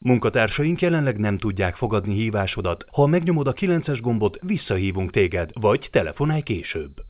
Munkatársaink jelenleg nem tudják fogadni hívásodat. Ha megnyomod a 9-es gombot, visszahívunk téged, vagy telefonálj később.